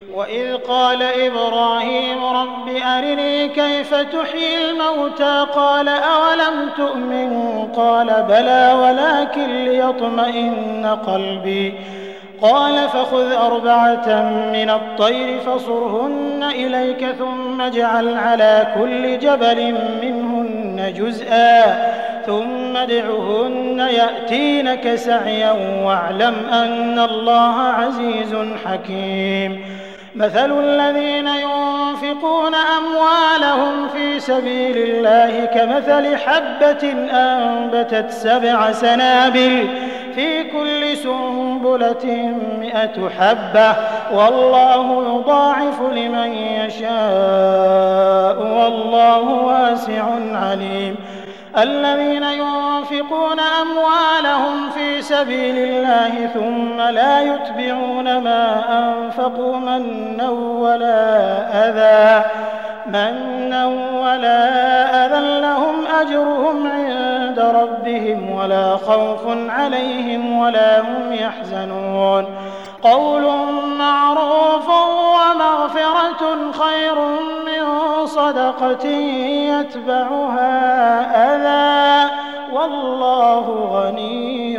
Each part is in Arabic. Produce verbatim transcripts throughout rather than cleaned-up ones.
وإذ قال إبراهيم رب أرني كيف تحيي الموتى قال أولم تؤمن قال بلى ولكن ليطمئن قلبي قال فخذ أربعة من الطير فصرهن إليك ثم اجعل على كل جبل منهن جزءا ثم ادعهن يأتينك سعيا واعلم أن الله عزيز حكيم مثل الذين ينفقون أموالهم في سبيل الله كمثل حبة أنبتت سبع سنابل في كل سنبلة مئة حبة والله يضاعف لمن يشاء والله واسع عليم الذين ينفقون أموالهم في سبيل الله ثم لا يتبعون ما أنفقوا منا ولا أذى منا ولا أذى لهم أجرهم عند ربهم ولا خوف عليهم ولا هم يحزنون قول معروف ومغفرة خير من صدقة يتبعها أذى والله غني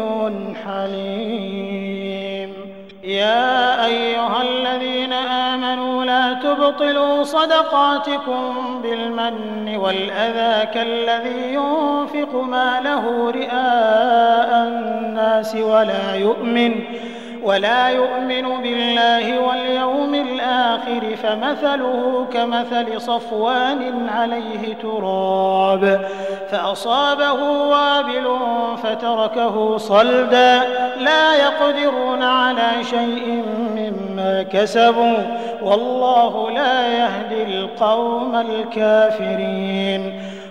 حليم يا أيها الذين آمنوا لا تبطلوا صدقاتكم بالمن والأذى كالذي ينفق ماله رئاء الناس ولا يؤمن ولا يؤمن بالله واليوم الآخر فمثله كمثل صفوان عليه تراب فأصابه وابل فتركه صلدا لا يقدرون على شيء مما كسبوا والله لا يهدي القوم الكافرين